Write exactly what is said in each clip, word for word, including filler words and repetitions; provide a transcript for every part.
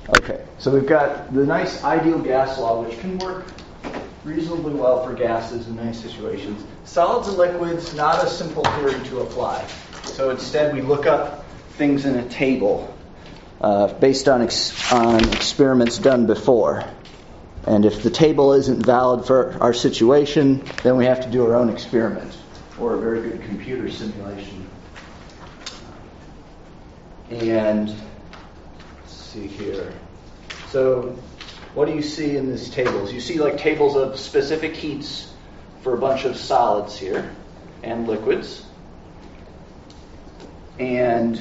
Okay, so we've got the nice ideal gas law, which can work reasonably well for gases in many situations. Solids and liquids, not a simple theory to apply. So instead we look up things in a table uh, based on, ex- on experiments done before. And if the table isn't valid for our situation, then we have to do our own experiment or a very good computer simulation. And let's see here. So what do you see in these tables? You see like tables of specific heats for a bunch of solids here and liquids. And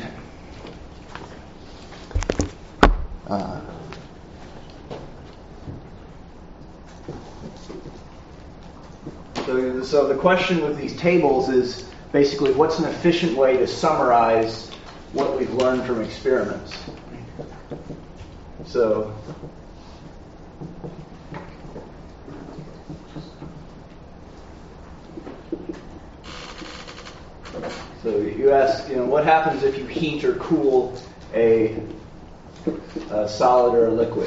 uh, so, so the question with these tables is basically what's an efficient way to summarize what we've learned from experiments. So So you ask, you know, what happens if you heat or cool a, a solid or a liquid?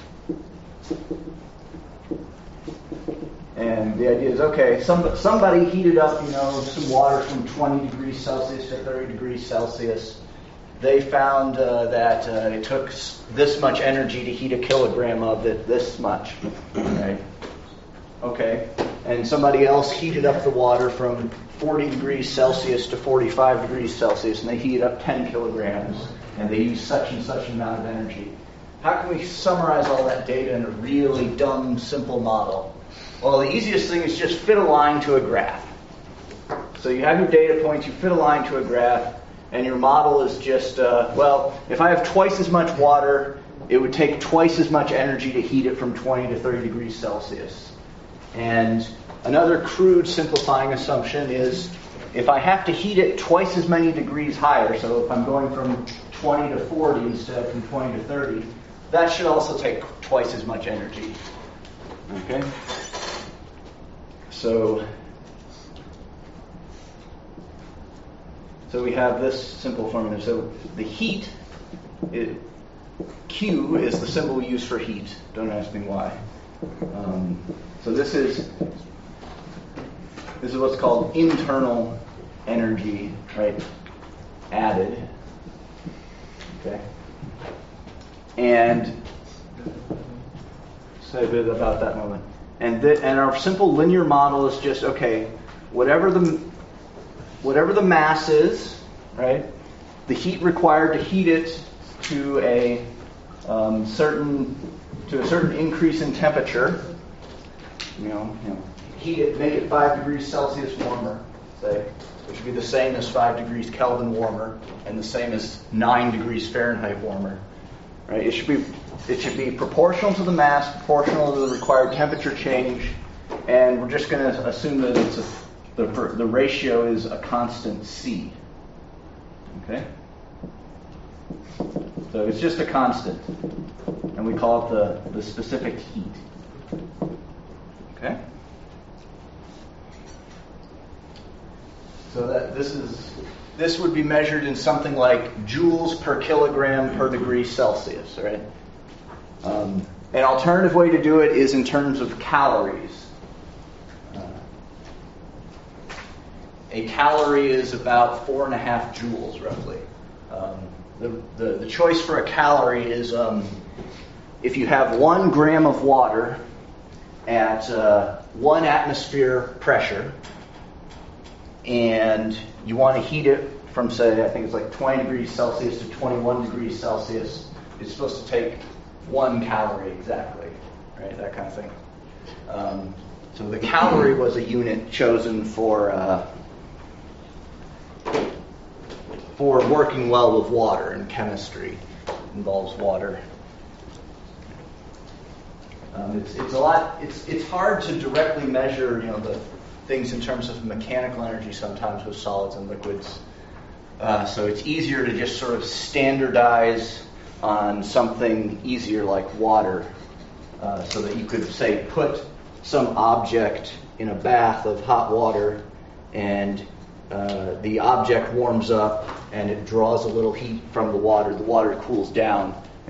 And the idea is, okay, some, somebody heated up, you know, some water from twenty degrees Celsius to thirty degrees Celsius. They found uh, that uh, it took this much energy to heat a kilogram of it, this much, right? Okay, and somebody else heated up the water from forty degrees Celsius to forty-five degrees Celsius, and they heated up ten kilograms, and they used such and such amount of energy. How can we summarize all that data in a really dumb, simple model? Well, the easiest thing is just fit a line to a graph. So you have your data points, you fit a line to a graph, and your model is just, uh, well, if I have twice as much water, it would take twice as much energy to heat it from twenty to thirty degrees Celsius. And another crude simplifying assumption is if I have to heat it twice as many degrees higher, so if I'm going from twenty to forty instead of from twenty to thirty, that should also take twice as much energy. Okay? So, so we have this simple formula. So the heat, it, Q is the symbol we use for heat. Don't ask me why. Um, so this is this is what's called internal energy, right? Added. Okay. And say a bit about that moment. And th- and our simple linear model is just okay. Whatever the whatever the mass is, right? The heat required to heat it to a um, certain to a certain increase in temperature. You know, you know, heat it, make it five degrees Celsius warmer, say, which would be the same as five degrees Kelvin warmer, and the same as nine degrees Fahrenheit warmer. Right? It should be it should be proportional to the mass, proportional to the required temperature change, and we're just going to assume that it's a, the the ratio is a constant C. Okay. So it's just a constant, and we call it the the specific heat. Okay. So that this is this would be measured in something like joules per kilogram per degree Celsius, right? Um, an alternative way to do it is in terms of calories. Uh, a calorie is about four and a half joules, roughly. Um, the, the the choice for a calorie is um, if you have one gram of water at uh, one atmosphere pressure, and you want to heat it from, say, I think it's like twenty degrees Celsius to twenty-one degrees Celsius, it's supposed to take one calorie exactly, right? That kind of thing. Um, so the calorie was a unit chosen for uh, for working well with water in chemistry. It involves water. Um, it's it's a lot. It's it's hard to directly measure, you know, the things in terms of mechanical energy sometimes with solids and liquids. Uh, so it's easier to just sort of standardize on something easier like water, uh, so that you could say put some object in a bath of hot water, and uh, the object warms up and it draws a little heat from the water. The water cools down,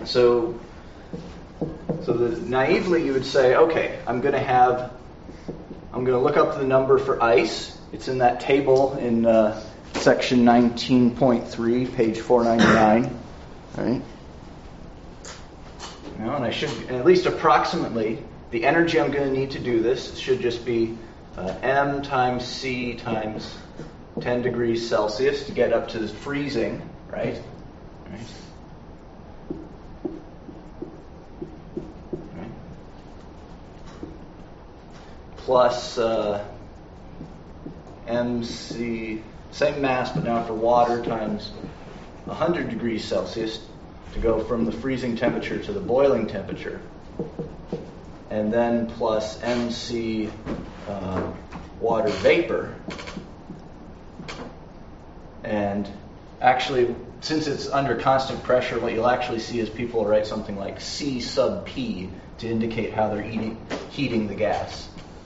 So, so the, naively you would say, okay, I'm going to have, I'm going to look up the number for ice. It's in that table in uh, section nineteen point three, page four ninety-nine. All right. You know, and I should, at least approximately, the energy I'm going to need to do this should just be uh, M times C times ten degrees Celsius to get up to the freezing, right? Right. Right. Plus uh, M C, same mass, but now for water, times one hundred degrees Celsius to go from the freezing temperature to the boiling temperature. And then plus M C uh, water vapor. And actually, since it's under constant pressure, what you'll actually see is people will write something like C sub P to indicate how they're eating, heating the gas.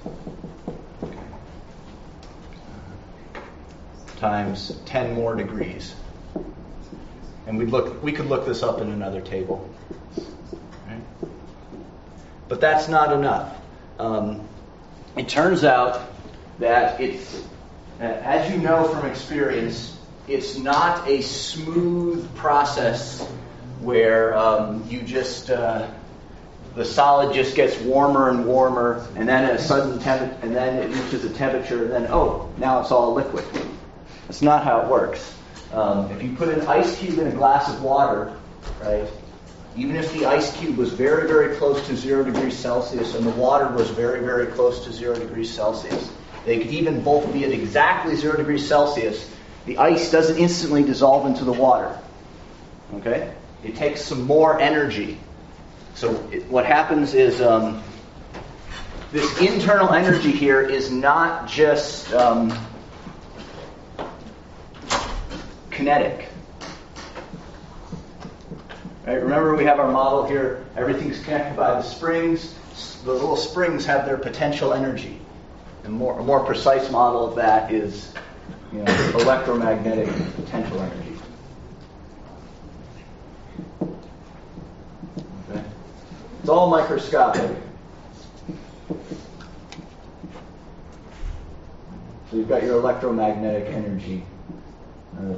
Times ten more degrees. And we'd look, we could look this up in another table. Right? But that's not enough. Um, it turns out that it's, as you know from experience, it's not a smooth process where um, you just, uh, the solid just gets warmer and warmer, and then at a sudden temp- and then it reaches a temperature, and then, oh, now it's all liquid. That's not how it works. Um, if you put an ice cube in a glass of water, right, even if the ice cube was very, very close to zero degrees Celsius and the water was very, very close to zero degrees Celsius, they could even both be at exactly zero degrees Celsius, the ice doesn't instantly dissolve into the water. Okay? It takes some more energy. So it, what happens is um, this internal energy here is not just um, kinetic. Right? Remember, we have our model here. Everything's connected by the springs. The little springs have their potential energy. And more, a more precise model of that is, you know, electromagnetic potential energy. Okay? It's all microscopic. So you've got your electromagnetic energy. Uh,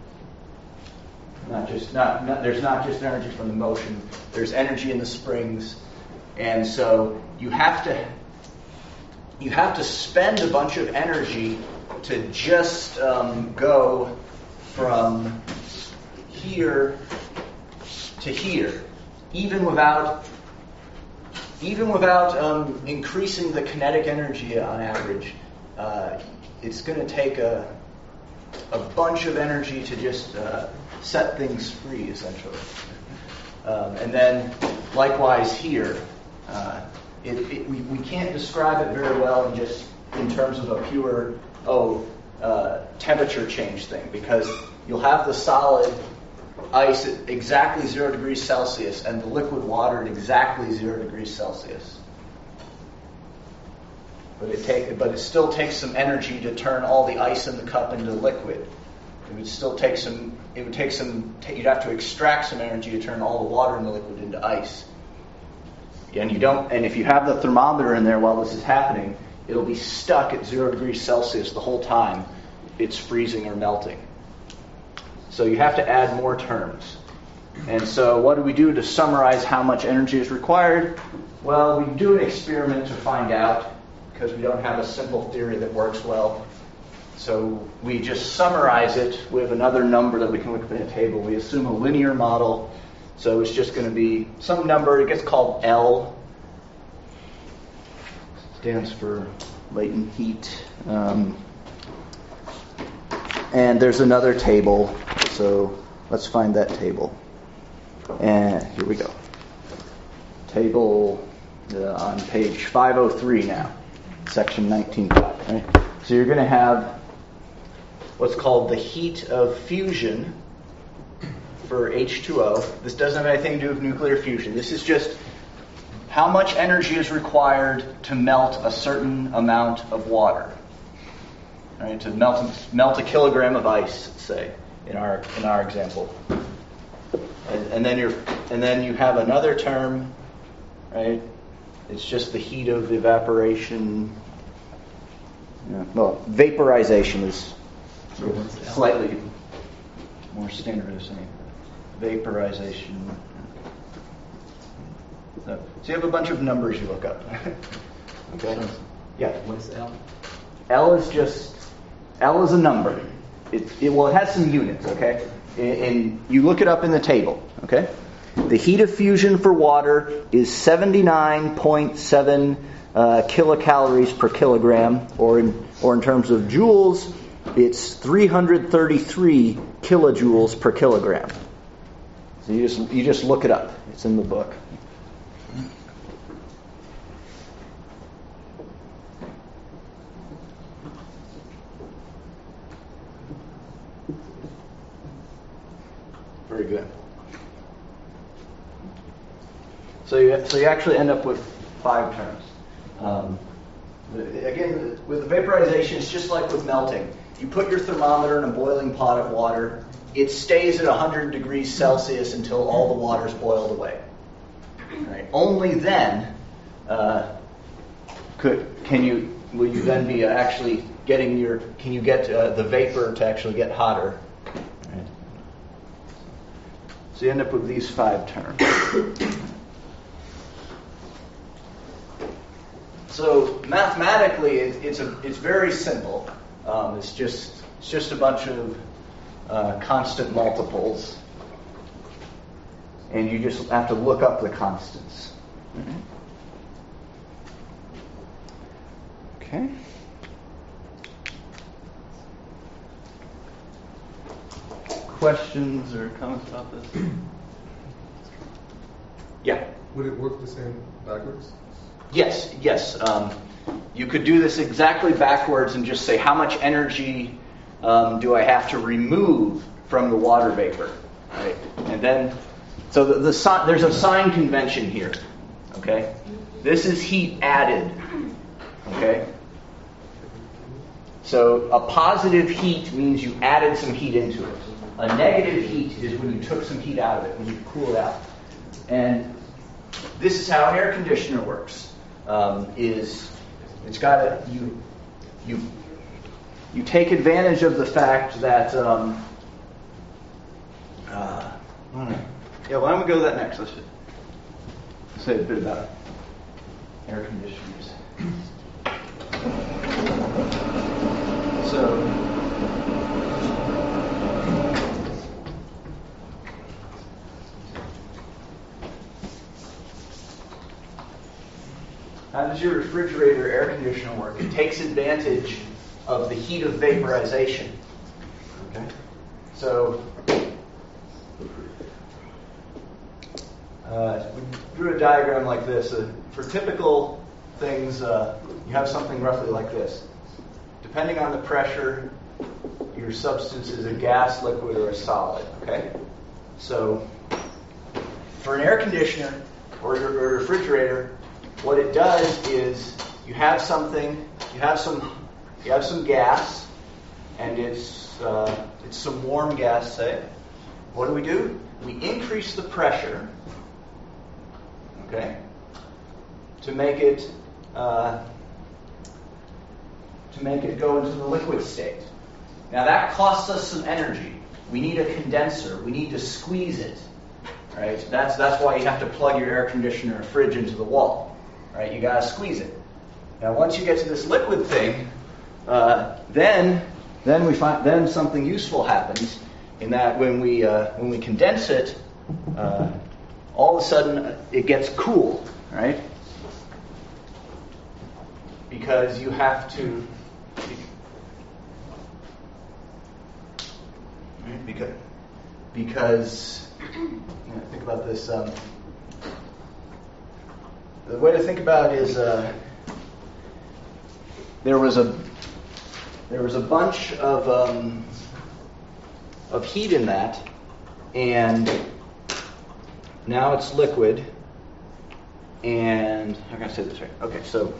Not just not, not there's not just energy from the motion. There's energy in the springs, and so you have to you have to spend a bunch of energy to just um, go from here to here, even without even without um, increasing the kinetic energy on average. Uh, it's going to take a a bunch of energy to just uh, set things free, essentially. Um, and then, likewise here, uh, it, it, we, we can't describe it very well in just in terms of a pure, oh, uh, temperature change thing, because you'll have the solid ice at exactly zero degrees Celsius and the liquid water at exactly zero degrees Celsius. But it take, but it still takes some energy to turn all the ice in the cup into liquid. It would still take some. It would take some. You'd have to extract some energy to turn all the water in the liquid into ice. And you don't. And if you have the thermometer in there while this is happening, it'll be stuck at zero degrees Celsius the whole time it's freezing or melting. So you have to add more terms. And so what do we do to summarize how much energy is required? Well, we do an experiment to find out, because we don't have a simple theory that works well. So we just summarize it with another number that we can look up in a table. We assume a linear model. So it's just going to be some number. It gets called L. Stands for latent heat. Um, and there's another table. So let's find that table. And here we go. Table uh, on page five oh three now. Section nineteen point five. Right? So you're going to have what's called the heat of fusion for H two O. This doesn't have anything to do with nuclear fusion. This is just how much energy is required to melt a certain amount of water. Right? To melt melt a kilogram of ice, say, in our in our example. And, and then you're and then you have another term, right? It's just the heat of evaporation. Yeah. Well, vaporization is slightly more standard of saying. Vaporization. So, so you have a bunch of numbers you look up. Okay? Yeah. What's L? L is just, L is a number. It, it well, it has some units, okay? And, and you look it up in the table, okay? The heat of fusion for water is seventy-nine point seven uh, kilocalories per kilogram, or in or in terms of joules, it's three hundred thirty-three kilojoules per kilogram. So you just you just look it up. It's in the book. Very good. So you, so you actually end up with five terms. Um, again, with vaporization, it's just like with melting. You put your thermometer in a boiling pot of water. It stays at one hundred degrees Celsius until all the water's boiled away. Right? Only then uh, could can you will you then be actually getting your can you get uh, the vapor to actually get hotter. Right? So you end up with these five terms. So mathematically, it, it's a it's very simple. Um, it's just it's just a bunch of uh, constant multiples, and you just have to look up the constants. Mm-hmm. Okay. Questions or comments about this? Yeah. Would it work the same backwards? Yes, yes. Um, you could do this exactly backwards and just say, how much energy um, do I have to remove from the water vapor? Right? And then, so the, the si- there's a sign convention here. Okay? This is heat added. Okay? So a positive heat means you added some heat into it. A negative heat is when you took some heat out of it, when you cool it out. And this is how an air conditioner works. Um, is it's got a you you you take advantage of the fact that um, uh, yeah. Well, I'm gonna go to that next. Let's just say a bit about air conditioners. So. How does your refrigerator air conditioner work? It takes advantage of the heat of vaporization. Okay. So uh, we drew a diagram like this. Uh, for typical things, uh, you have something roughly like this. Depending on the pressure, your substance is a gas, liquid, or a solid. Okay. So for an air conditioner or your or refrigerator, what it does is you have something, you have some, you have some gas, and it's uh, it's some warm gas. Say, what do we do? We increase the pressure, okay, to make it uh, to make it go into the liquid state. Now that costs us some energy. We need a condenser. We need to squeeze it, right? That's that's why you have to plug your air conditioner or fridge into the wall. Right, you gotta squeeze it. Now, once you get to this liquid thing, uh, then then we find then something useful happens. In that, when we uh, when we condense it, uh, all of a sudden it gets cool, right? Because you have to. Right, because because you know, think about this. Um, The way to think about it is uh, there was a there was a bunch of um, of heat in that, and now it's liquid. And how can I say this right? Okay, so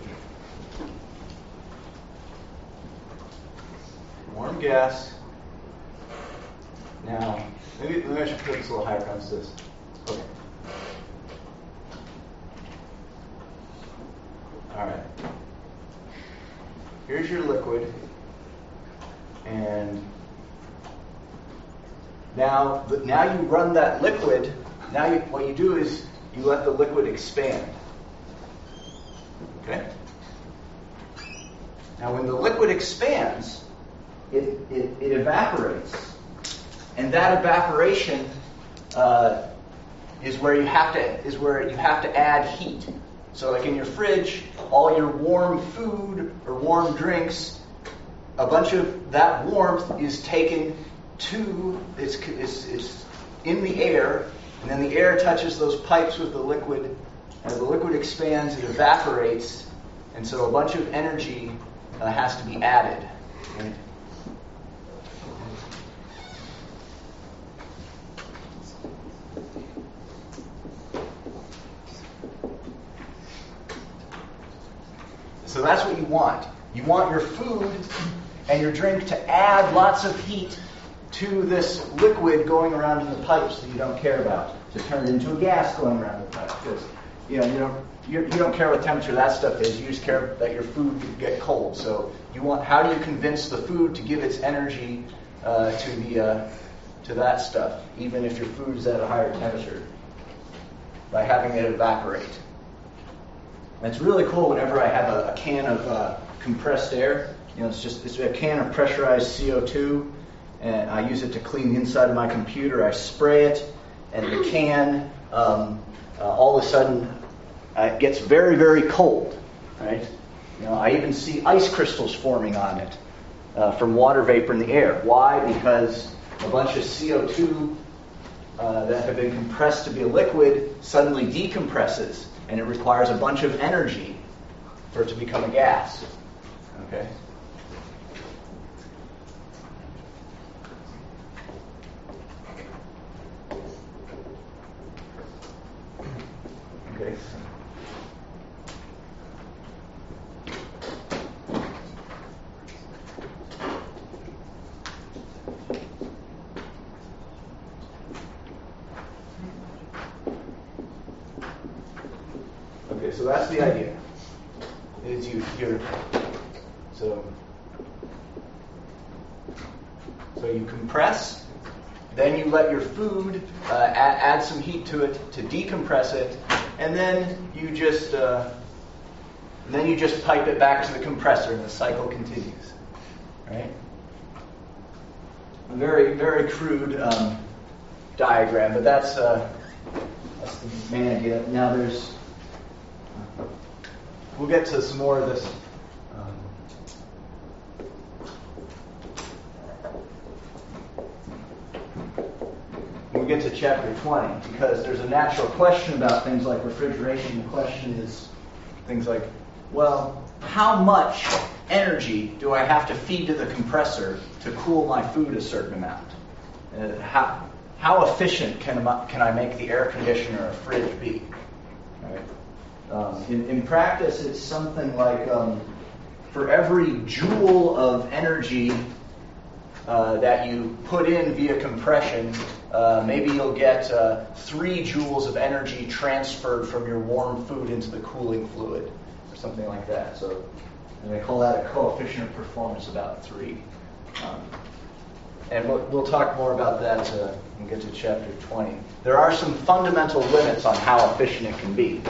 warm gas. Now maybe, maybe I should put this a little higher. Comes this. Okay. here's your liquid, and now, now you run that liquid. Now you, what you do is you let the liquid expand. Okay? Now when the liquid expands, it, it, it evaporates. And that evaporation uh, is where you have to is where you have to add heat. So like in your fridge, all your warm food or warm drinks, a bunch of that warmth is taken to is is is in the air, and then the air touches those pipes with the liquid. As the liquid expands, it evaporates, and so a bunch of energy uh, has to be added. Right? So that's what you want. You want your food and your drink to add lots of heat to this liquid going around in the pipes that you don't care about, to turn it into a gas going around the pipe. Because you know you don't you, you don't care what temperature that stuff is. You just care that your food could get cold. So you want how do you convince the food to give its energy uh, to the uh, to that stuff, even if your food is at a higher temperature, by having it evaporate. And it's really cool whenever I have a, a can of uh, compressed air. You know, it's just it's a can of pressurized C O two, and I use it to clean the inside of my computer. I spray it, and the can um, uh, all of a sudden uh, it gets very, very cold. Right? You know, I even see ice crystals forming on it uh, from water vapor in the air. Why? Because a bunch of C O two uh, that have been compressed to be a liquid suddenly decompresses. And it requires a bunch of energy for it to become a gas. Okay? Okay. Okay, so that's the idea. Is you you're so so you compress, then you let your food uh, add, add some heat to it to decompress it, and then you just uh, then you just pipe it back to the compressor, and the cycle continues. Right? A very very crude um, diagram, but that's uh, that's the main idea. Now there's We'll get to some more of this. Um, when we get to chapter twenty, because there's a natural question about things like refrigeration. The question is things like, well, how much energy do I have to feed to the compressor to cool my food a certain amount? Uh, how how efficient can I, can I make the air conditioner or fridge be? Right? Um, in, in practice, it's something like um, for every joule of energy uh, that you put in via compression, uh, maybe you'll get uh, three joules of energy transferred from your warm food into the cooling fluid, or something like that. So, and they call that a coefficient of performance, about three. Um, and we'll, we'll talk more about that uh, when we get to chapter twenty. There are some fundamental limits on how efficient it can be.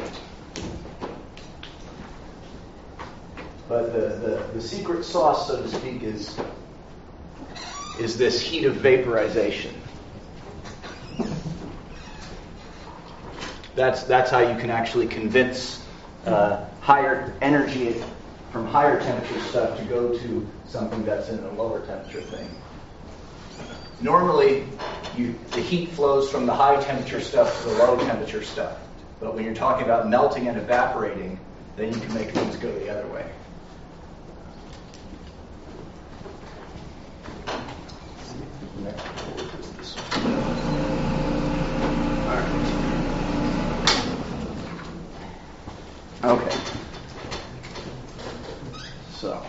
But the, the, the secret sauce, so to speak, is, is this heat of vaporization. That's, that's how you can actually convince uh, higher energy from higher temperature stuff to go to something that's in a lower temperature thing. Normally, you, the heat flows from the high temperature stuff to the low temperature stuff. But when you're talking about melting and evaporating, then you can make things go the other way. Okay. So.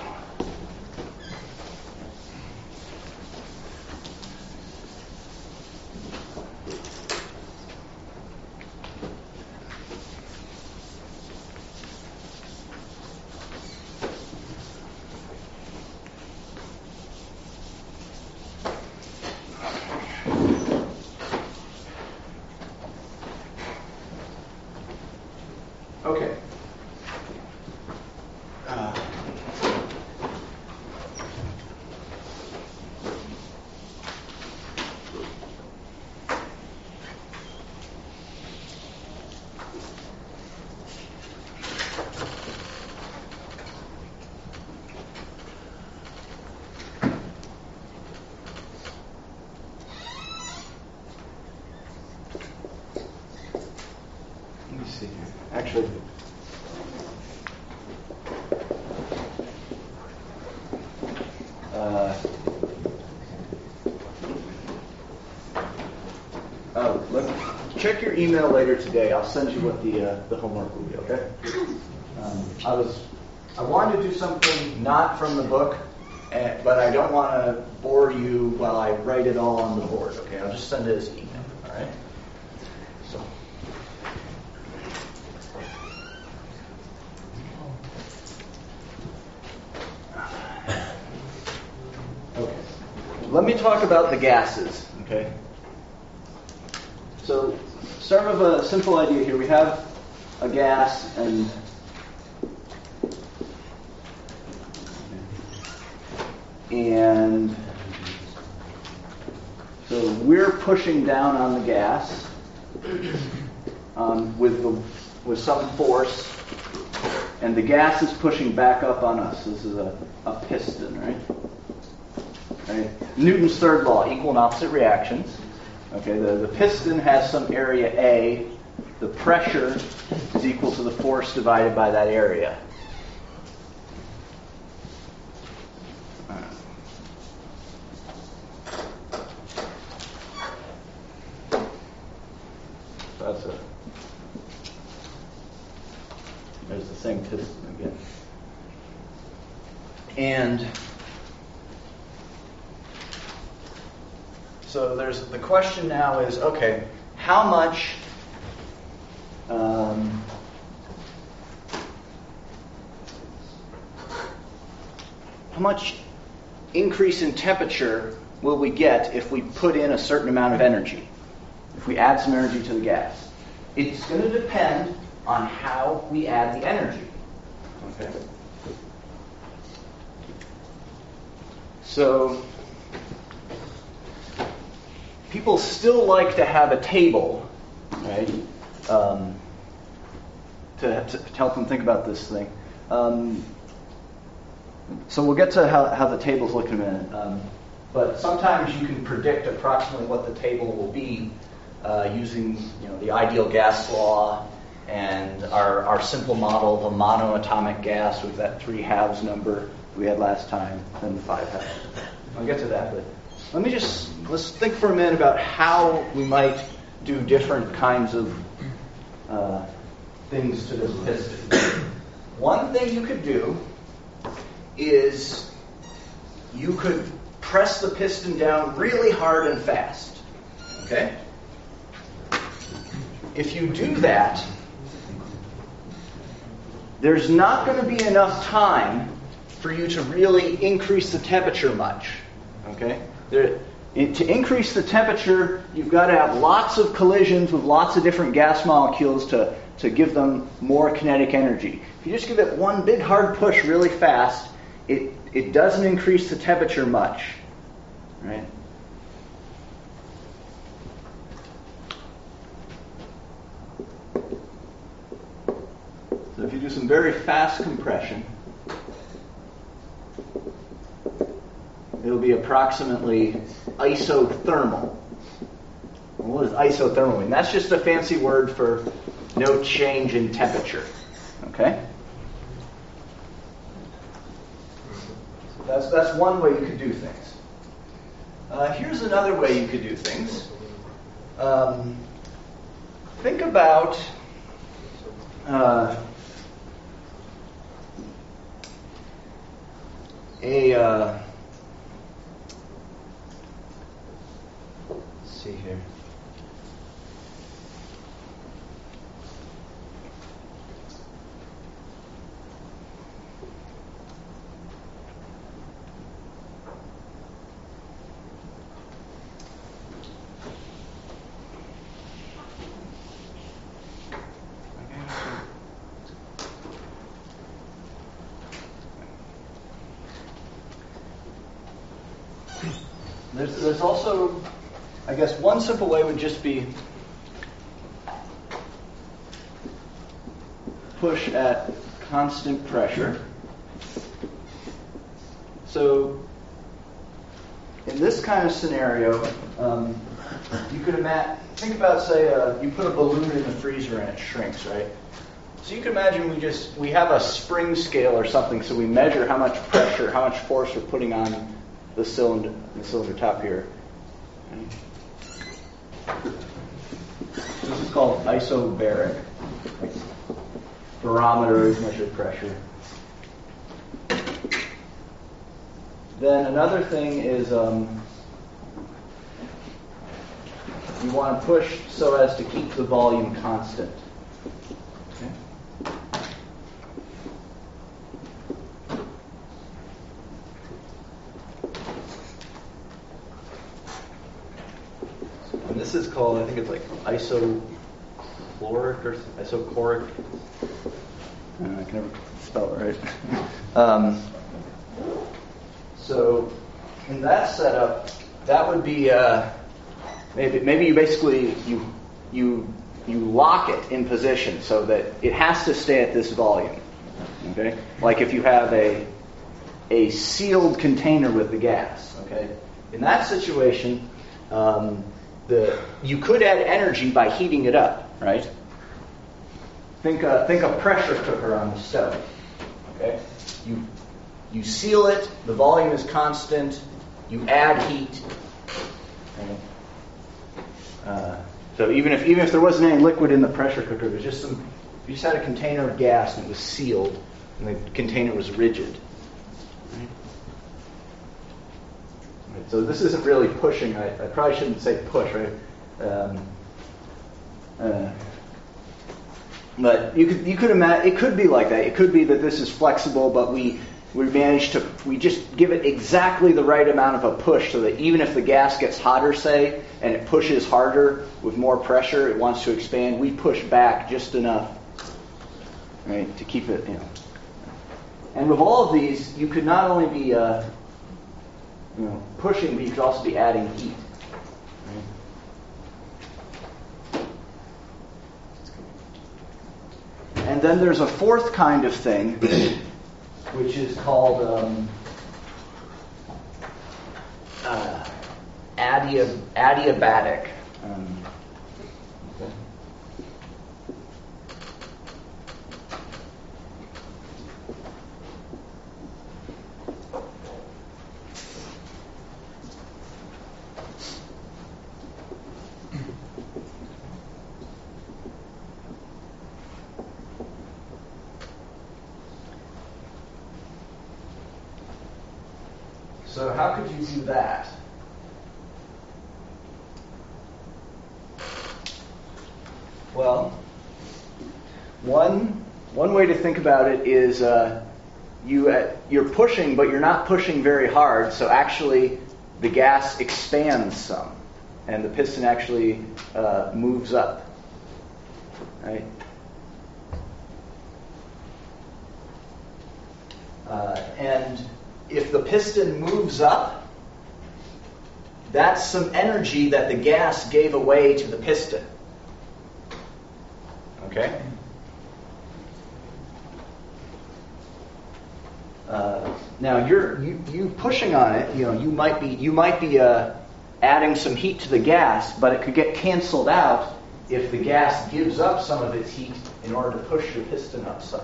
Okay. Uh, let me see here. Actually, uh, oh, let me check your email later today. I'll send you what the uh, the homework will be. Okay. Um, I was I wanted to do something not from the book, and, but I don't want to bore you while I write it all on the board. Okay. I'll just send it as email. All right. So. Okay. Let me talk about the gases, okay? So, start with a simple idea here. We have a gas and and so we're pushing down on the gas um, with the with some force, and the gas is pushing back up on us. This is a, a piston, right? Right? Newton's third law, equal and opposite reactions. Okay, the, the piston has some area A. The pressure is equal to the force divided by that area. So that's a. There's the same piston again. And so there's the question now is, okay, how much um, how much increase in temperature will we get if we put in a certain amount of energy? If we add some energy to the gas? It's going to depend on how we add the energy. Okay. So people still like to have a table, right, um, to, to help them think about this thing. Um, so we'll get to how, how the tables look in a minute. Um, but sometimes you can predict approximately what the table will be uh, using, you know, the ideal gas law and our, our simple model of a monoatomic gas with that three halves number we had last time, then the five halves. I'll get to that, but let me just, let's think for a minute about how we might do different kinds of uh, things to this piston. One thing you could do is you could press the piston down really hard and fast. Okay? If you do that, there's not going to be enough time for you to really increase the temperature much. Okay? There, it, to increase the temperature, you've got to have lots of collisions with lots of different gas molecules to, to give them more kinetic energy. If you just give it one big hard push really fast, it, it doesn't increase the temperature much. Right? So if you do some very fast compression, it'll be approximately isothermal. What does isothermal mean? That's just a fancy word for no change in temperature. Okay? That's that's one way you could do things. Uh, here's another way you could do things. Um, think about uh, a uh, let's see here. there's, there's also, I guess, one simple way would just be push at constant pressure. So in this kind of scenario, um, you could imagine, think about, say, uh, you put a balloon in the freezer and it shrinks, right? So you can imagine we just, we have a spring scale or something, so we measure how much pressure, how much force we're putting on the cylinder, the cylinder top here. This is called isobaric. Like barometers measure pressure. Then another thing is um, you want to push so as to keep the volume constant. Okay. And this is called, I think it's like isochloric or isochoric. I can never spell it right. um, So in that setup, that would be uh, maybe maybe you basically you you you lock it in position so that it has to stay at this volume. Okay, like if you have a a sealed container with the gas. Okay, in that situation, um, the you could add energy by heating it up. Right. Think uh, think a pressure cooker on the stove. Okay, you. You seal it, the volume is constant, you add heat. Okay. Uh, so even if even if there wasn't any liquid in the pressure cooker, there's just some, you just had a container of gas and it was sealed, and the container was rigid. Right? Right, so this isn't really pushing. I, I probably shouldn't say push, right? Um, uh, but you could you could imagine it could be like that. It could be that this is flexible, but we. We manage to, we just give it exactly the right amount of a push so that even if the gas gets hotter, say, and it pushes harder with more pressure, it wants to expand, we push back just enough, right, to keep it, you know. And with all of these, you could not only be, uh, you know, pushing, but you could also be adding heat. Right? And then there's a fourth kind of thing, which is called um, uh, adia- adiabatic. Um, okay. So how could you do that? Well, one one way to think about it is uh, you uh, you're pushing, but you're not pushing very hard. So actually, the gas expands some, and the piston actually uh, moves up. Right? Uh, and if the piston moves up, that's some energy that the gas gave away to the piston. Okay? Uh, now you're you, you pushing on it. You know you might be you might be uh, adding some heat to the gas, but it could get canceled out if the gas gives up some of its heat in order to push your piston up some.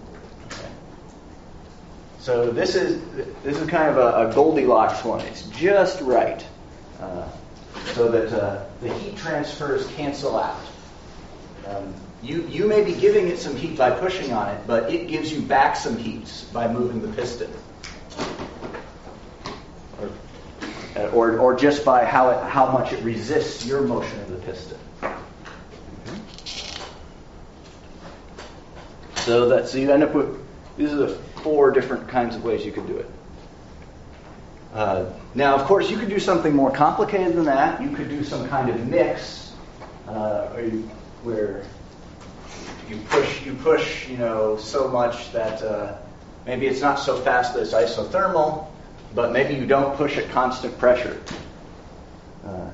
So this is this is kind of a, a Goldilocks one. It's just right, uh, so that uh, the heat transfers cancel out. Um, you you may be giving it some heat by pushing on it, but it gives you back some heat by moving the piston, or or, or just by how it, how much it resists your motion of the piston. So that so you end up with these are the four different kinds of ways you could do it. Uh, now, of course, you could do something more complicated than that. You could do some kind of mix, uh, where, you, where you push, you push, you know, so much that uh, maybe it's not so fast that it's isothermal, but maybe you don't push at constant pressure. Uh,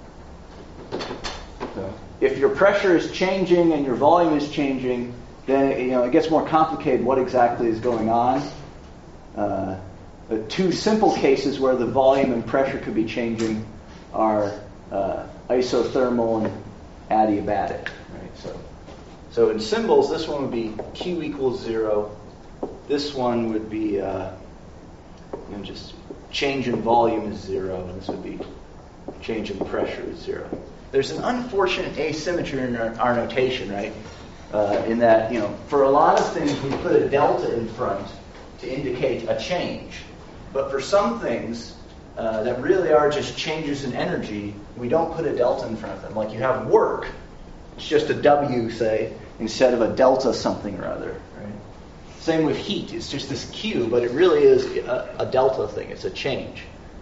so if your pressure is changing and your volume is changing, then you know it gets more complicated what exactly is going on. Uh, the two simple cases where the volume and pressure could be changing are uh, isothermal and adiabatic. Right? So, so in symbols, this one would be Q equals zero. This one would be uh, you know, just change in volume is zero, and this would be change in pressure is zero. There's an unfortunate asymmetry in our, our notation, right? Uh, in that, you know, for a lot of things we put a delta in front to indicate a change. But for some things uh, that really are just changes in energy, we don't put a delta in front of them. Like you have work, it's just a W, say, instead of a delta something or other. Right? Same with heat, it's just this Q, but it really is a, a delta thing, it's a change.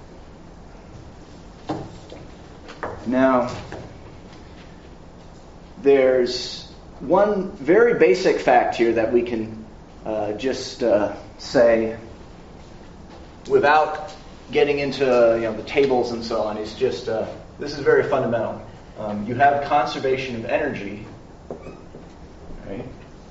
Now, there's one very basic fact here that we can uh, just uh, say without getting into uh, you know the tables and so on. It's just uh, this is very fundamental. Um, you have conservation of energy, right?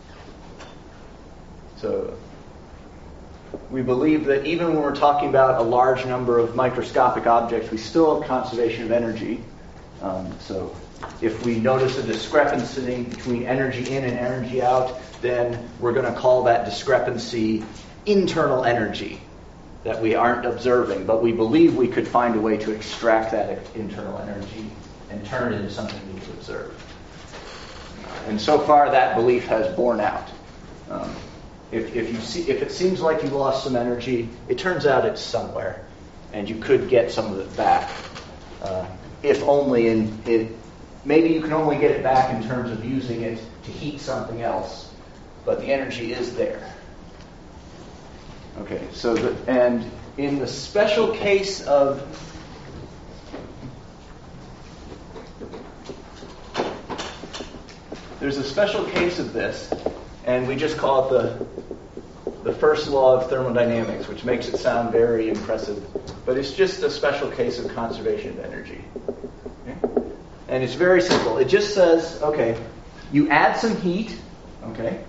So we believe that even when we're talking about a large number of microscopic objects, we still have conservation of energy. Um, so if we notice a discrepancy between energy in and energy out, then we're going to call that discrepancy internal energy that we aren't observing, but we believe we could find a way to extract that internal energy and turn it into something we can observe. And so far, that belief has borne out. Um, if, if you see, if it seems like you lost some energy, it turns out it's somewhere, and you could get some of it back. Uh, if only in it. Maybe you can only get it back in terms of using it to heat something else, but the energy is there. Okay, so the, and in the special case of there's a special case of this, and we just call it the the first law of thermodynamics, which makes it sound very impressive, but it's just a special case of conservation of energy. Okay? And it's very simple. It just says, okay, you add some heat, okay?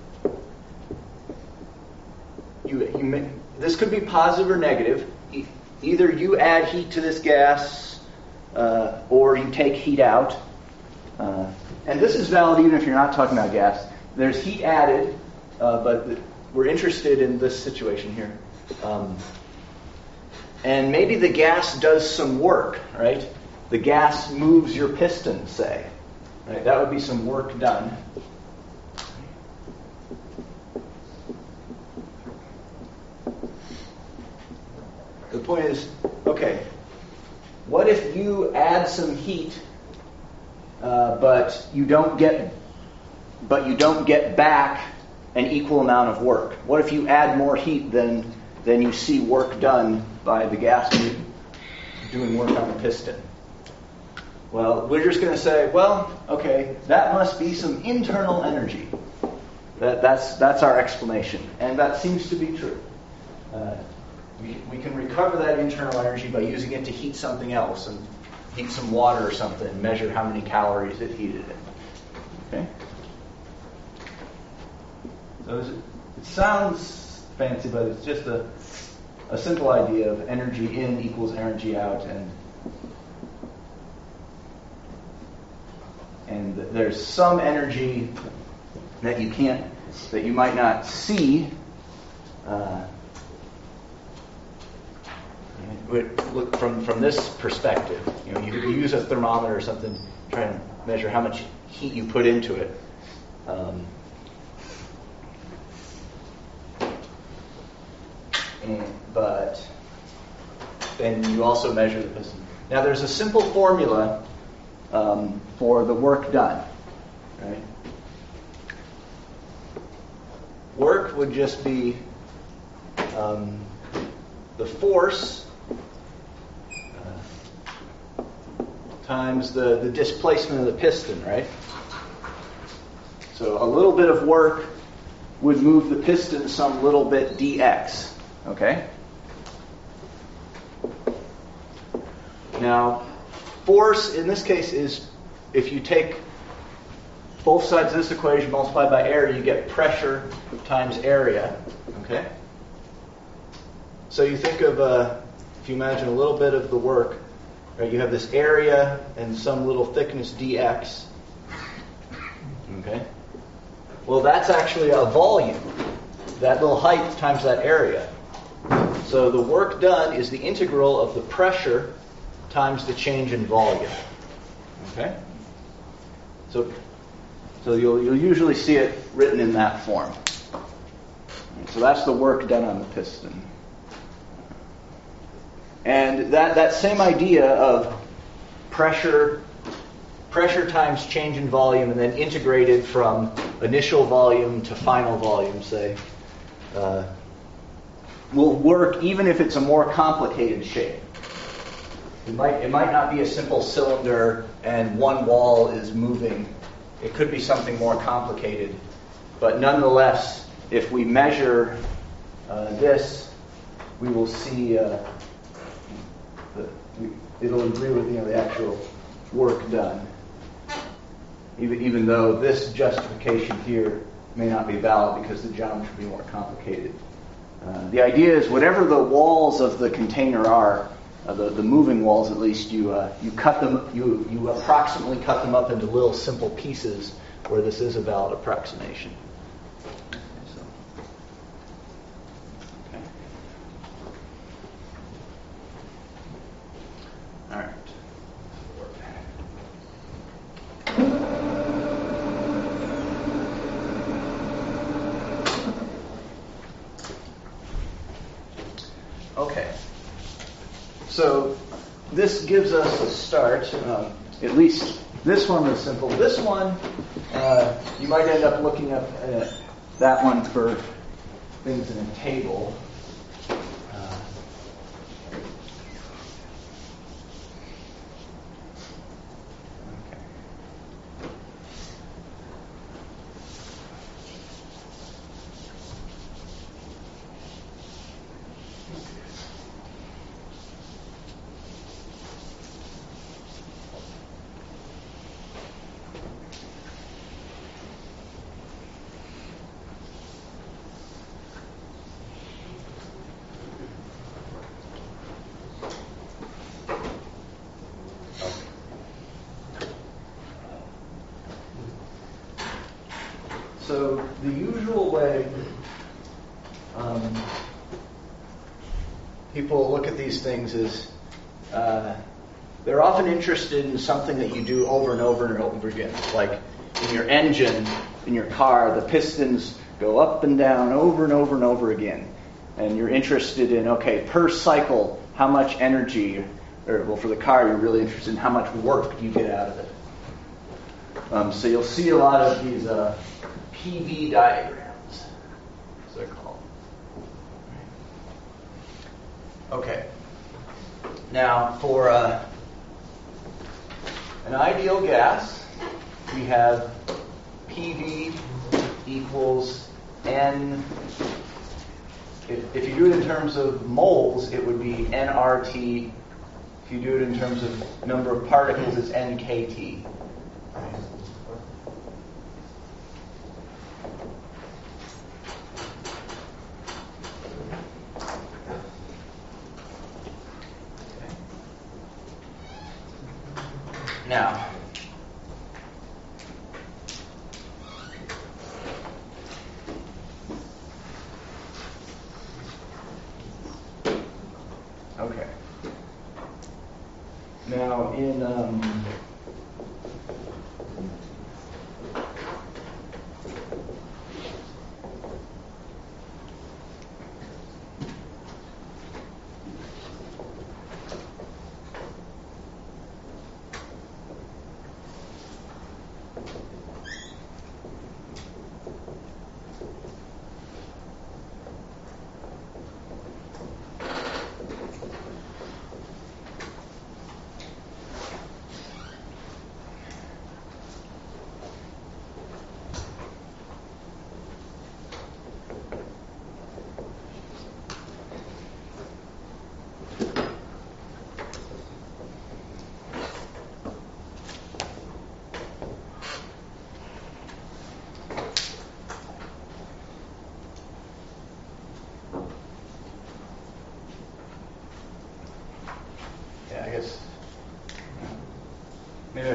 You, you make, this could be positive or negative. E- either you add heat to this gas, uh, or you take heat out. Uh, and this is valid even if you're not talking about gas. There's heat added, uh, but the, we're interested in this situation here. Um, and maybe the gas does some work, right? The gas moves your piston, say. Right? That would be some work done. The point is, okay, what if you add some heat, uh, but you don't get, but you don't get back an equal amount of work? What if you add more heat than than you see work done by the gas doing work on the piston? Well, we're just going to say, well, okay, that must be some internal energy. That, that's that's our explanation, and that seems to be true. Uh, we, we can recover that internal energy by using it to heat something else, and heat some water or something, and measure how many calories it heated it. Okay? So it, it sounds fancy, but it's just a, a simple idea of energy in equals energy out, and and there's some energy that you can't, that you might not see. Uh, look from from this perspective, you know, you, you use a thermometer or something, try to measure how much heat you put into it. Um, and, but then you also measure the piston. Now, there's a simple formula um, for the work done, right? Work would just be um, the force uh, times the, the displacement of the piston, right? So a little bit of work would move the piston some little bit dx, okay? Now, force in this case is, if you take both sides of this equation multiplied by area, you get pressure times area. Okay? So you think of, uh, if you imagine a little bit of the work, right, you have this area and some little thickness dx. Okay? Well, that's actually a volume. That little height times that area. So the work done is the integral of the pressure times the change in volume. Okay? So, so you'll, you'll usually see it written in that form. So that's the work done on the piston. And that, that same idea of pressure, pressure times change in volume and then integrated from initial volume to final volume, say, uh, will work even if it's a more complicated shape. It might, it might not be a simple cylinder and one wall is moving. It could be something more complicated. But nonetheless, if we measure uh, this, we will see uh, the, we, it'll agree with, you know, the actual work done. Even, even though this justification here may not be valid because the geometry will be more complicated. Uh, the idea is whatever the walls of the container are, uh, the, the moving walls at least, you uh, you cut them, you you approximately cut them up into little simple pieces where this is a valid approximation. So, okay. All right. Okay, so this gives us a start. Um, at least this one was simple. This one, uh, you might end up looking up uh, that one for things in a table. Uh, okay. So the usual way um, people look at these things is uh, they're often interested in something that you do over and over and over again. Like in your engine, in your car, the pistons go up and down over and over and over again. And you're interested in, okay, per cycle, how much energy, or well, for the car, you're really interested in how much work you get out of it. Um, so you'll see a lot of these uh, P V diagrams, as they're called. Okay. Now, for uh, an ideal gas, we have P V equals N. If, if you do it in terms of moles, it would be N R T. If you do it in terms of number of particles, it's N K T. Now, okay. Now, in um,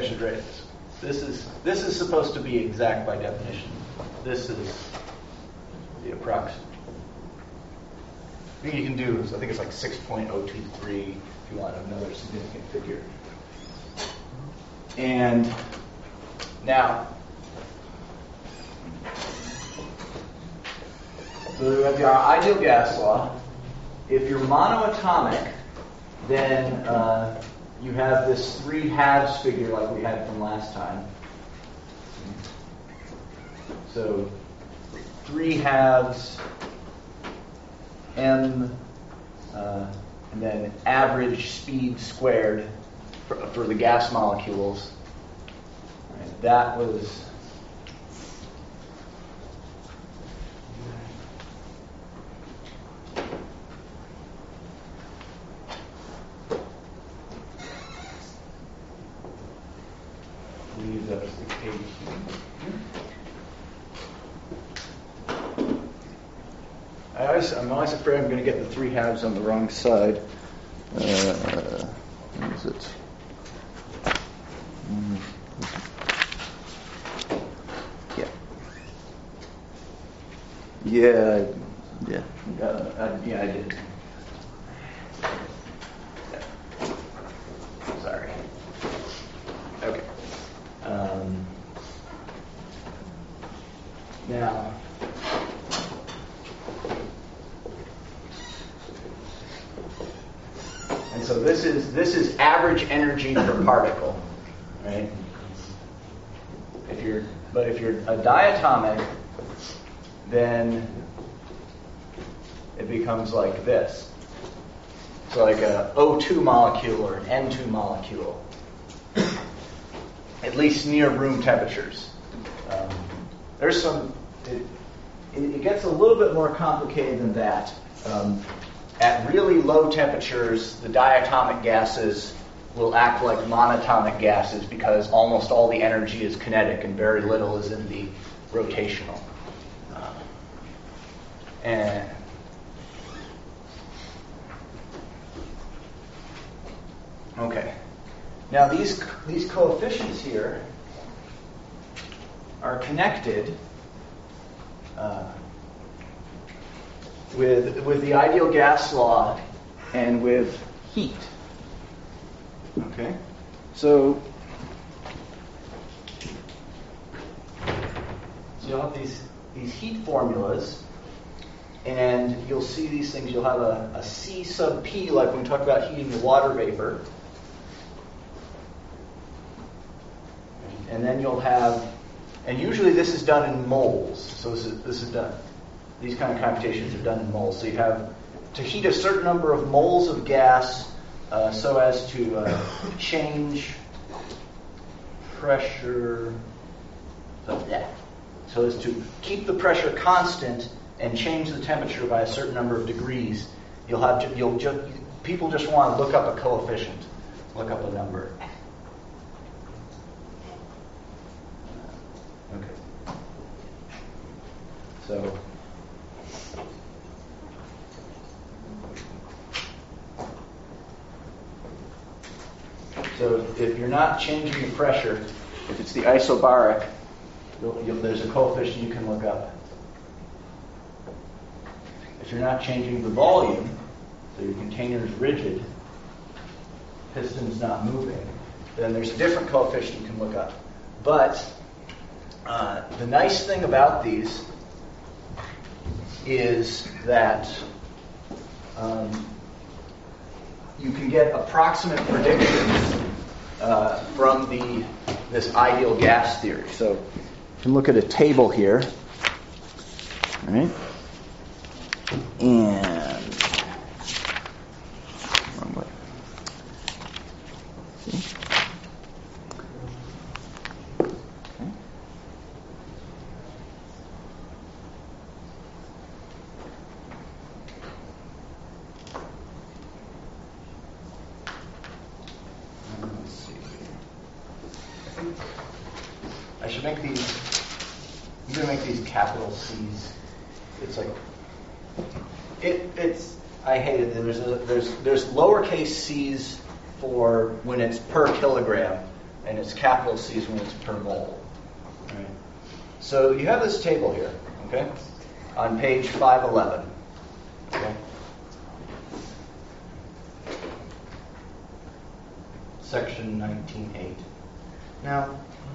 should write this. This is this is supposed to be exact by definition. This is the approximate. I think you can do, I think it's like six point zero two three if you want another significant figure. And now, so we have our ideal gas law. If you're monoatomic, then uh, you have this three halves figure like we had from last time. So three halves m, uh, and then average speed squared for, for the gas molecules. Right, that was I believe that was the case here. I always, I'm always afraid I'm going to get the three halves on the wrong side. Uh, what is it? Mm, yeah. Yeah. Yeah. Uh, I, yeah, I did. Yeah. Sorry. Okay. Um, now. And so this is this is average energy per particle, right? If you're but if you're a diatomic, then it becomes like this. So like a O two molecule or an N two molecule, at least near room temperatures. Um, there's some. It, it gets a little bit more complicated than that. Um, At really low temperatures, the diatomic gases will act like monatomic gases because almost all the energy is kinetic and very little is in the rotational. Uh, and okay, now these these coefficients here are connected. Uh, With with the ideal gas law and with heat. Okay? So, so you'll have these these heat formulas, and you'll see these things. You'll have a, a C sub P, like when we talk about heating the water vapor. And then you'll have, and usually this is done in moles. So this is this is done. These kind of computations are done in moles. So you have to heat a certain number of moles of gas uh, so as to uh, change pressure. So, yeah. So as to keep the pressure constant and change the temperature by a certain number of degrees. You'll have to, you'll just people just want to look up a coefficient, look up a number. Okay. So. So if you're not changing the pressure, if it's the isobaric, you'll, you'll, there's a coefficient you can look up. If you're not changing the volume, so your container is rigid, piston's not moving, then there's a different coefficient you can look up. But uh, the nice thing about these is that um, you can get approximate predictions uh, from the this ideal gas theory. So you can look at a table here, right? And wrong way. See? Okay. Let's see. I think I should make these. I'm going to make these capital C's. It's like it. It's. I hate it. There's a, there's there's lowercase c's for when it's per kilogram, and it's capital C's when it's per mole. Right. So you have this table here, okay, on page five eleven. Okay. Section nineteen eight. Now,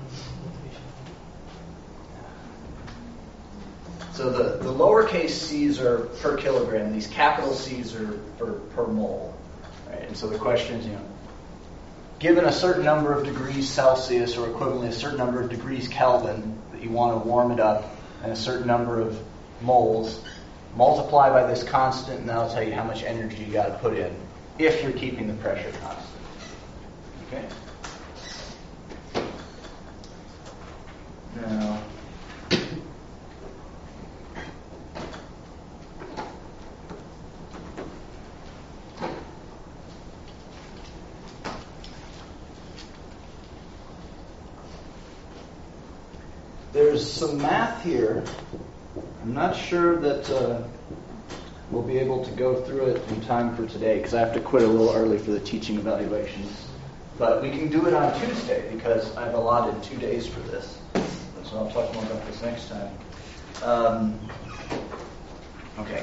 so the, the lowercase c's are per kilogram. These capital C's are for per mole. Right? And so the question is, you know, given a certain number of degrees Celsius or equivalently a certain number of degrees Kelvin that you want to warm it up and a certain number of moles, multiply by this constant and that'll tell you how much energy you got to put in if you're keeping the pressure constant. Okay? Now, there's some math here. I'm not sure that uh, we'll be able to go through it in time for today because I have to quit a little early for the teaching evaluations. But we can do it on Tuesday because I've allotted two days for this. So I'll talk more about this next time. Um, okay.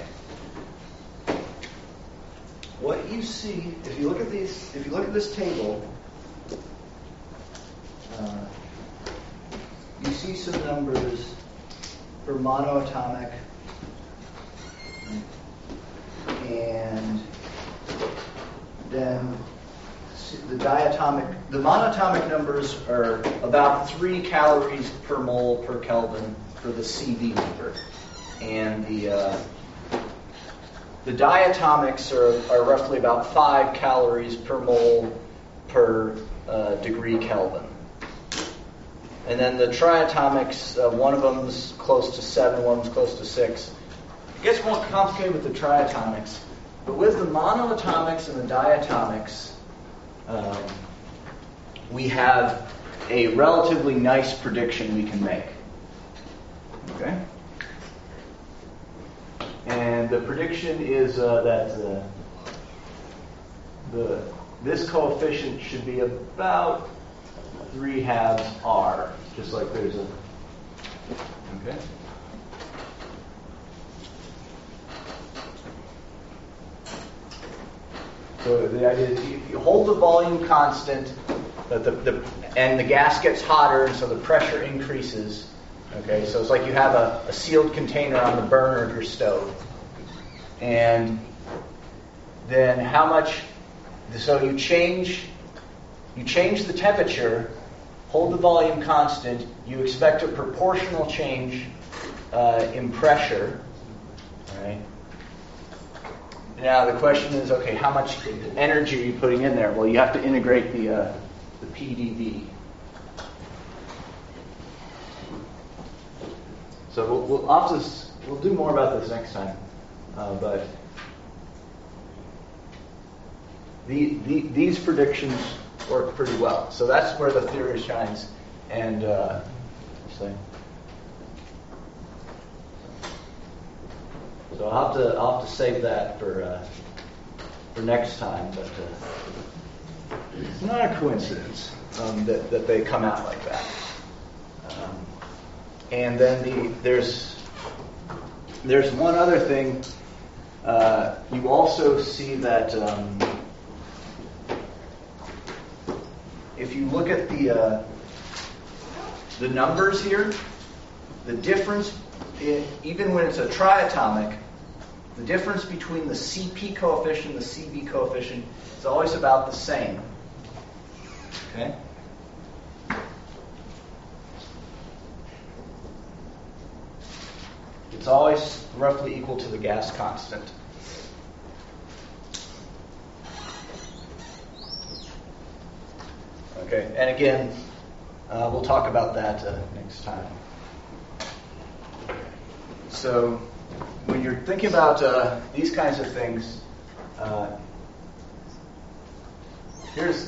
What you see, if you look at these, if you look at this table, uh, you see some numbers for monoatomic and then the diatomic, the monatomic numbers are about three calories per mole per Kelvin for the C V number, and the uh, the diatomics are, are roughly about five calories per mole per uh, degree Kelvin. And then the triatomics, uh, one of them's close to seven, one of them's close to six. It gets more complicated with the triatomics, but with the monoatomics and the diatomics, um, we have a relatively nice prediction we can make. Okay? And the prediction is uh, that uh, the this coefficient should be about three halves r, just like there's a. Okay. So the idea is if you hold the volume constant, that the, the and the gas gets hotter, and so the pressure increases. Okay, so it's like you have a, a sealed container on the burner of your stove, and then how much? So you change, you change the temperature, hold the volume constant. You expect a proportional change uh, in pressure. All right. Now the question is, okay, how much energy are you putting in there? Well, you have to integrate the uh, the P d V. So we'll we'll, I'll just, we'll do more about this next time, uh, but the, the these predictions work pretty well. So that's where the theory shines, and uh, so. So I'll have to I'll have to save that for uh, for next time, but uh, it's not a coincidence um, that that they come out like that. Um, and then the there's there's one other thing. Uh, you also see that um, if you look at the uh, the numbers here, the difference. It, even when it's a triatomic, the difference between the C P coefficient and the C V coefficient is always about the same. Okay? It's always roughly equal to the gas constant. Okay, and again, uh, we'll talk about that uh, next time. So when you're thinking about uh, these kinds of things, uh, here's,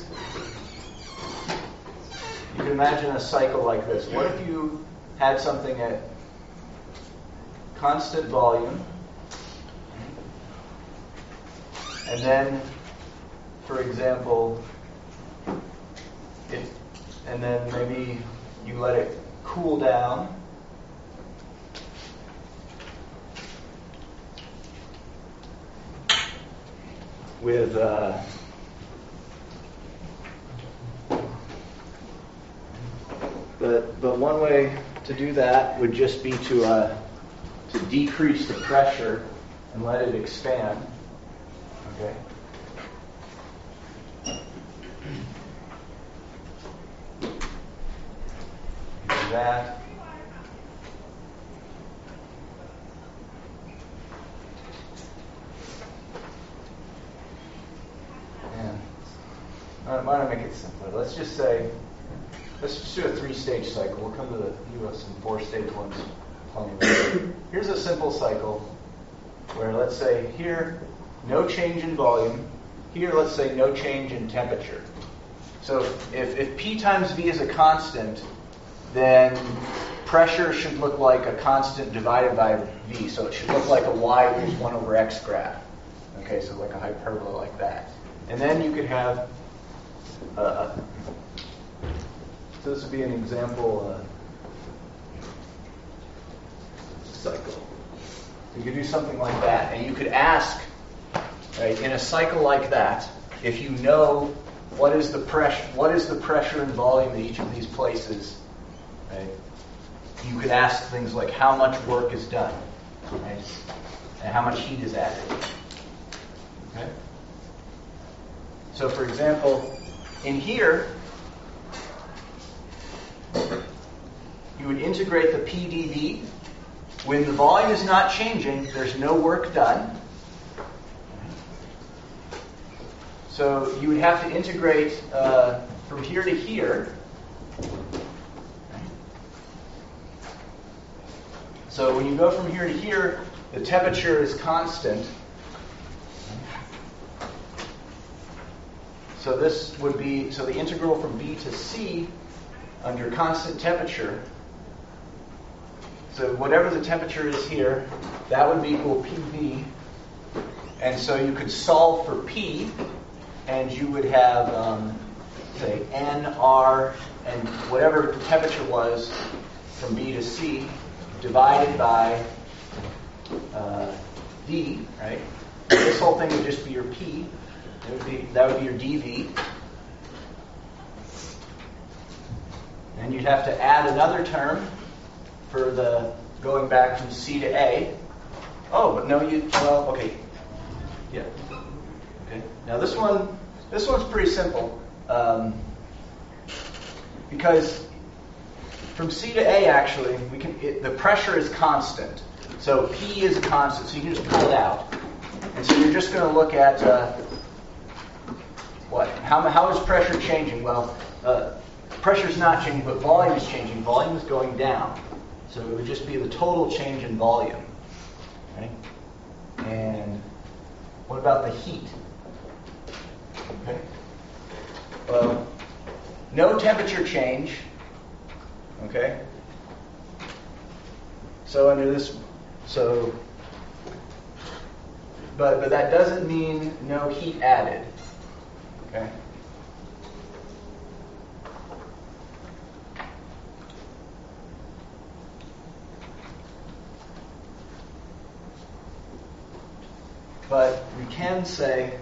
you can imagine a cycle like this. What if you had something at constant volume, and then, for example, it and then maybe you let it cool down. With uh, but but one way to do that would just be to uh, to decrease the pressure and let it expand. Okay. Do that. And why don't I make it simpler? Let's just say, let's just do a three-stage cycle. We'll come to the U S and four-stage ones. Here's a simple cycle where, let's say, here, no change in volume. Here, let's say, no change in temperature. So if, if P times V is a constant, then pressure should look like a constant divided by V. So it should look like a y equals one over x graph. Okay, so like a hyperbola like that. And then you could have, uh, so this would be an example uh, cycle. You could do something like that. And you could ask, right, in a cycle like that, if you know what is the pressure, what is the pressure and volume at each of these places, right? You could ask things like how much work is done, right? And how much heat is added. Okay? So for example, in here, you would integrate the P dV. When the volume is not changing, there's no work done. So you would have to integrate uh, from here to here. So when you go from here to here, the temperature is constant. So this would be, so the integral from B to C under constant temperature. So whatever the temperature is here, that would be equal P V. And so you could solve for P, and you would have, um, say, N, R, and whatever the temperature was from B to C, divided by uh, D, right? This whole thing would just be your P. It would be, that would be your D V. And you'd have to add another term for the going back from C to A. Oh, but no, you, well, okay. Yeah. Okay. Now this one, this one's pretty simple. Um, because from C to A, actually, we can, it, the pressure is constant. So P is a constant, so you can just pull it out. And so you're just going to look at uh, what? How, how is pressure changing? Well, uh, pressure's not changing, but volume is changing. Volume is going down. So it would just be the total change in volume. Right? And what about the heat? Okay. Well, no temperature change. Okay. So under this, so, but but that doesn't mean no heat added. Okay. But we can say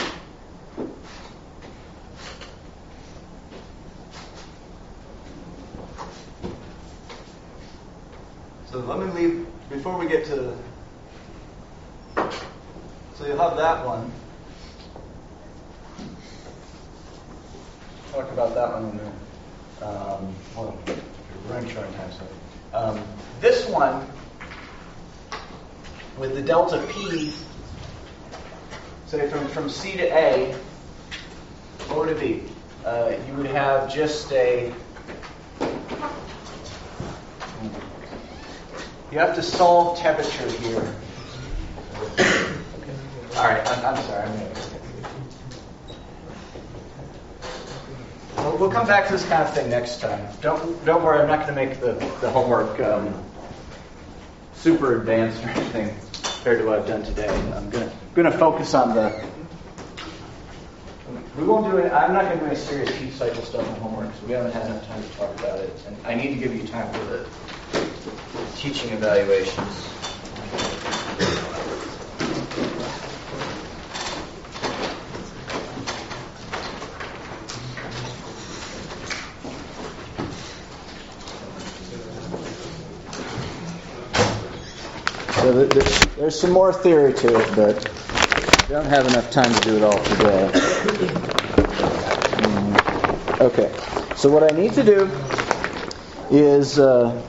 so let me leave before we get to so you'll have that one. Talk about that one in there. Um, well, we're running short on time, so um, this one with the delta P. Say from, from C to A, what would it be? Uh, you would have just a... You have to solve temperature here. All right, I'm, I'm sorry. I'm gonna, we'll, we'll come back to this kind of thing next time. Don't don't worry, I'm not going to make the, the homework um, super advanced or anything compared to what I've done today. I'm going to going to focus on the We won't do it. I'm not going to do any serious heat cycle stuff on homework because we haven't had enough time to talk about it. And I need to give you time for the teaching evaluations. So the, the, there's some more theory to it, but we don't have enough time to do it all today. Mm. Okay, so what I need to do is uh,